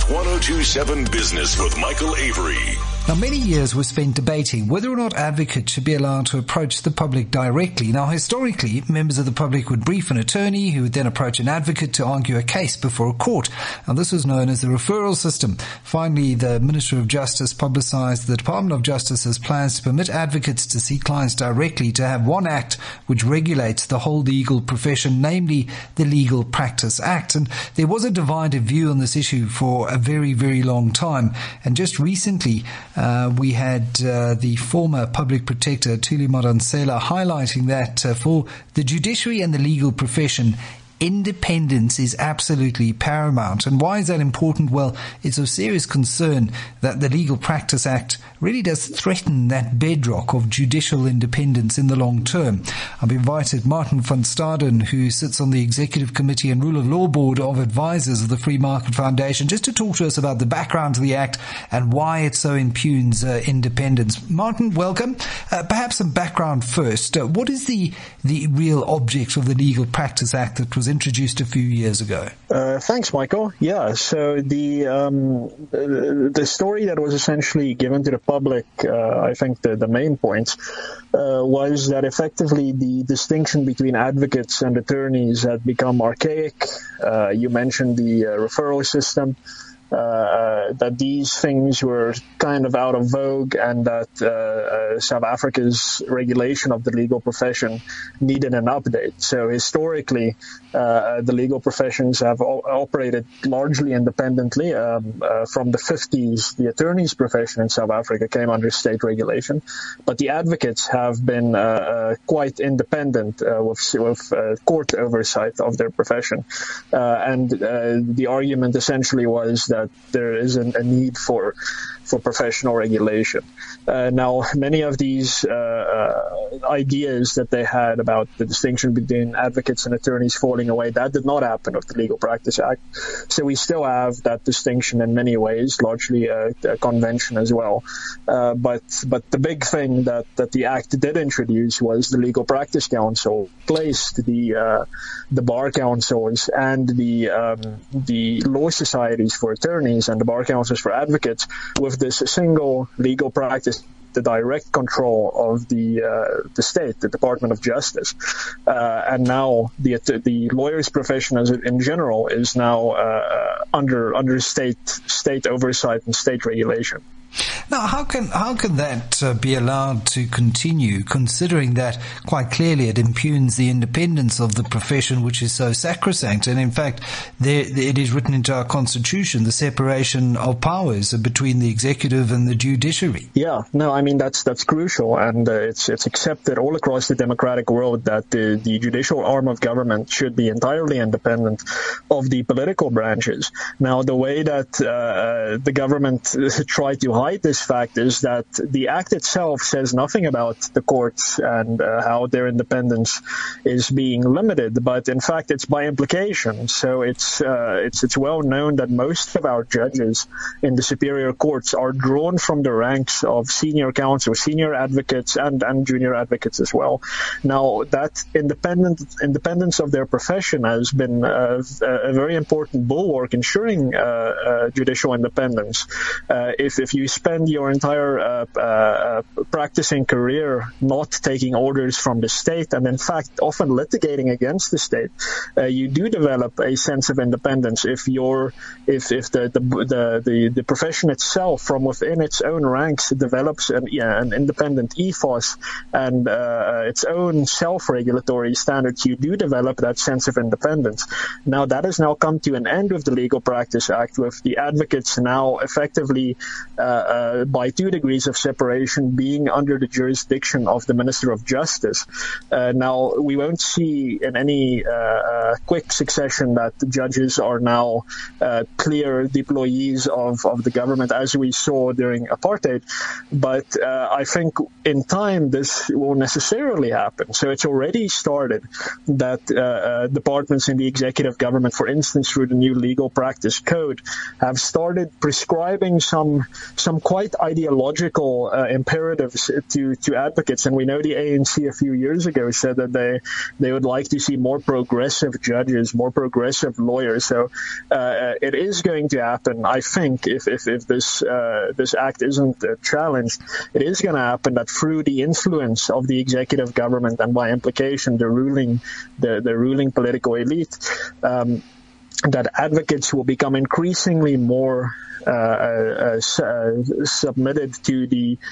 1027 Business with Michael Avery. Now, many years were spent debating whether or not advocates should be allowed to approach the public directly. Now, historically, members of the public would brief an attorney who would then approach an advocate to argue a case before a court. And this was known as the referral system. Finally, the Minister of Justice publicized the Department of Justice's plans to permit advocates to see clients directly, to have one act which regulates the whole legal profession, namely the Legal Practice Act. And there was a divided view on this issue for a very, very long time. And just recently, we had the former public protector, Thuli Madonsela, highlighting that for the judiciary and the legal profession, independence is absolutely paramount. And why is that important? Well, it's of serious concern that the Legal Practice Act really does threaten that bedrock of judicial independence in the long term. I've invited Martin van Staden, who sits on the Executive Committee and Rule of Law Board of Advisors of the Free Market Foundation, just to talk to us about the background to the Act and why it so impugns independence. Martin, welcome. Perhaps some background first. What is the real object of the Legal Practice Act that was introduced a few years ago? Thanks, Michael. Yeah, so the story that was essentially given to the public, I think the main point was that effectively the distinction between advocates and attorneys had become archaic. You mentioned the referral system. That these things were kind of out of vogue, and that South Africa's regulation of the legal profession needed an update. So historically, the legal professions have operated largely independently. From the 50s, the attorneys' profession in South Africa came under state regulation, but the advocates have been quite independent with court oversight of their profession. And the argument essentially was that there isn't a need for professional regulation. Now, many of these ideas that they had about the distinction between advocates and attorneys falling away, that did not happen with the Legal Practice Act. So we still have that distinction in many ways, largely a convention as well. But the big thing that the Act did introduce was the Legal Practice Council, placed the bar councils and the law societies for attorneys and the bar councils for advocates with this single legal practice, the direct control of the state, the Department of Justice, and now the lawyer's profession in general is now under state oversight and state regulation. Now, how can that be allowed to continue, considering that quite clearly it impugns the independence of the profession, which is so sacrosanct? And in fact, it is written into our constitution, the separation of powers between the executive and the judiciary. Yeah, no, I mean that's crucial, and it's accepted all across the democratic world that the judicial arm of government should be entirely independent of the political branches. Now, the way that the government tried to hide this fact is that the Act itself says nothing about the courts and how their independence is being limited, but in fact it's by implication. So it's well known that most of our judges in the superior courts are drawn from the ranks of senior counsel, senior advocates, and junior advocates as well. Now, that independence of their profession has been a very important bulwark ensuring judicial independence. If you spend your entire practicing career not taking orders from the state, and in fact often litigating against the state, you do develop a sense of independence if the profession itself from within its own ranks develops an independent ethos and its own self-regulatory standards. You do develop that sense of independence. Now, that has now come to an end with the Legal Practice Act, with the advocates now effectively by 2 degrees of separation being under the jurisdiction of the Minister of Justice. Now, we won't see in any quick succession that the judges are now clear deployees of the government, as we saw during apartheid, but I think in time this will necessarily happen. So it's already started that departments in the executive government, for instance, through the new Legal Practice Code, have started prescribing some some quite ideological imperatives to advocates. And we know the ANC a few years ago said that they would like to see more progressive judges, more progressive lawyers. So it is going to happen, I think, if this act isn't challenged, it is going to happen that through the influence of the executive government and by implication the ruling political elite, that advocates will become increasingly more submitted to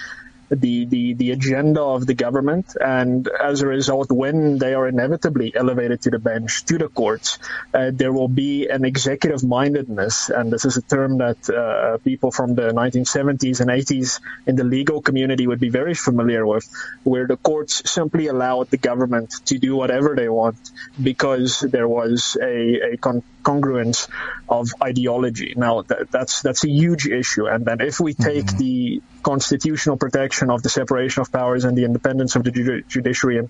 the agenda of the government, and as a result, when they are inevitably elevated to the bench, to the courts, there will be an executive mindedness, and this is a term that people from the 1970s and 80s in the legal community would be very familiar with, where the courts simply allowed the government to do whatever they want because there was a congruence of ideology. Now, that's a huge issue, and then if we take the constitutional protection of the separation of powers and the independence of the judiciary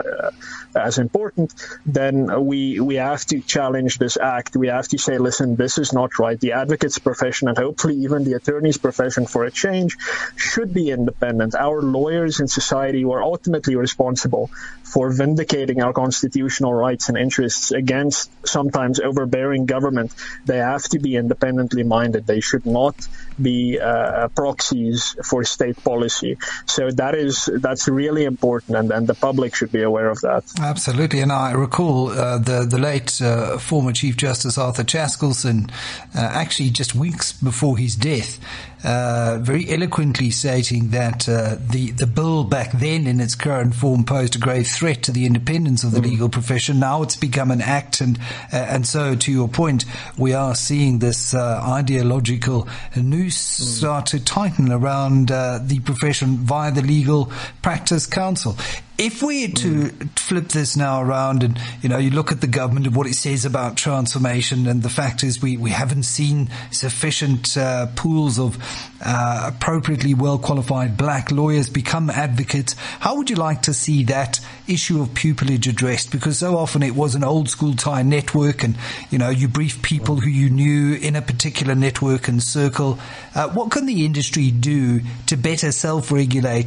as important, then we have to challenge this act. We have to say, listen, this is not right. The advocate's profession, and hopefully even the attorney's profession for a change, should be independent. Our lawyers in society who are ultimately responsible for vindicating our constitutional rights and interests against sometimes overbearing government, they have to be independently minded. They should not be proxies for state policy. So that's really important, and the public should be aware of that. Absolutely. And I recall the late former Chief Justice Arthur Chaskalson, actually just weeks before his death, very eloquently stating that the bill back then in its current form posed a grave threat to the independence of the legal profession. Now it's become an act, and so to your point, we are seeing this ideological noose start to tighten around the profession via the Legal Practice Council. If we were to flip this now around and, you look at the government and what it says about transformation, and the fact is we haven't seen sufficient pools of appropriately well-qualified black lawyers become advocates. How would you like to see that issue of pupillage addressed? Because so often it was an old-school tie network, and, you brief people who you knew in a particular network and circle. What can the industry do to better self-regulate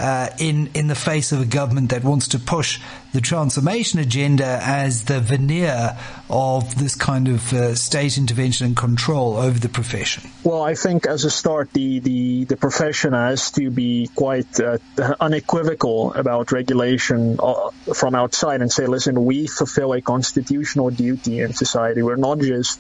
in the face of a government that wants to push the transformation agenda as the veneer of this kind of state intervention and control over the profession? Well, I think as a start, the profession has to be quite unequivocal about regulation from outside and say, listen, we fulfill a constitutional duty in society. We're not just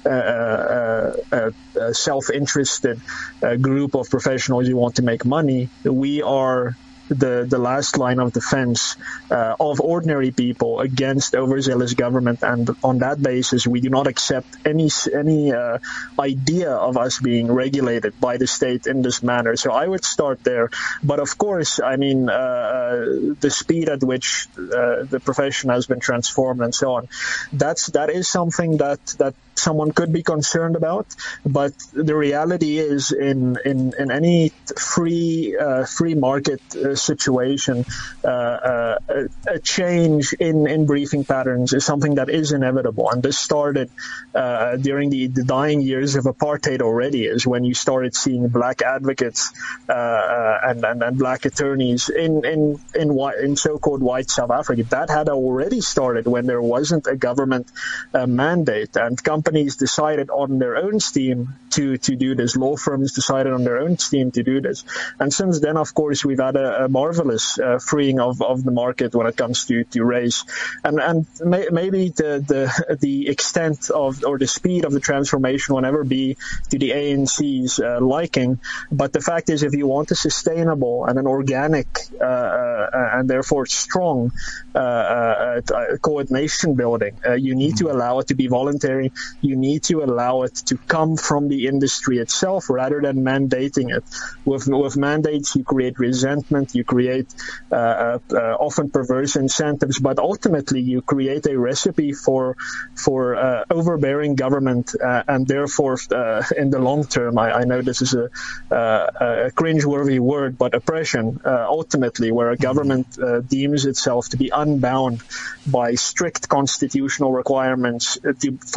a self-interested group of professionals who want to make money. We are the last line of defense of ordinary people against overzealous government, and on that basis we do not accept any idea of us being regulated by the state in this manner. So I would start there. But of course, I mean, the speed at which the profession has been transformed and so on, that is something that someone could be concerned about. But the reality is, in any free market situation, a change in briefing patterns is something that is inevitable. And this started during the dying years of apartheid already, is when you started seeing black advocates and black attorneys in so-called white South Africa. That had already started when there wasn't a government mandate, and companies decided on their own steam to do this. Law firms decided on their own steam to do this. And since then, of course, we've had a marvelous freeing of the market when it comes to race. And maybe the extent of, or the speed of the transformation will never be to the ANC's liking. But the fact is, if you want a sustainable and an organic and therefore strong, call it nation building, you need to allow it to be voluntary. You need to allow it to come from the industry itself rather than mandating it. With mandates, you create resentment, you create often perverse incentives, but ultimately you create a recipe for overbearing government, and therefore in the long term, I know this is a cringeworthy word, but oppression, ultimately, where a government deems itself to be unbound by strict constitutional requirements to, for instance,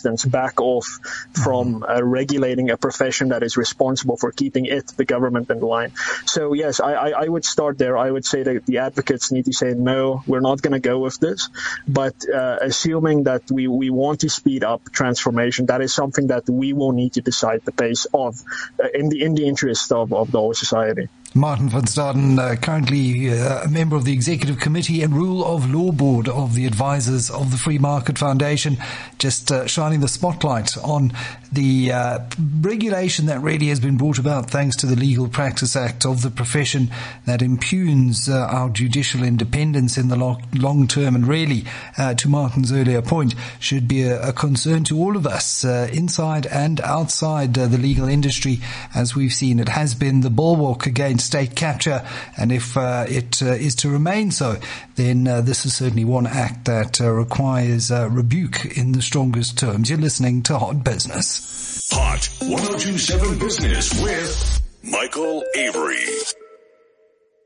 instance, back off from regulating a profession that is responsible for keeping the government, in line. So yes, I would start there. I would say that the advocates need to say, no, we're not going to go with this. But assuming that we want to speed up transformation, that is something that we will need to decide the pace of in the interest of the whole society. Martin van Staden, currently a member of the Executive Committee and Rule of Law Board of the Advisors of the Free Market Foundation, just shining the spotlight on the regulation that really has been brought about thanks to the Legal Practice Act of the profession that impugns our judicial independence in the long term, and really, to Martin's earlier point, should be a concern to all of us inside and outside the legal industry. As we've seen, it has been the bulwark against state capture, and if it is to remain so, then this is certainly one act that requires rebuke in the strongest terms. You're listening to Hot Business. Hot 102.7 Business with Michael Avery.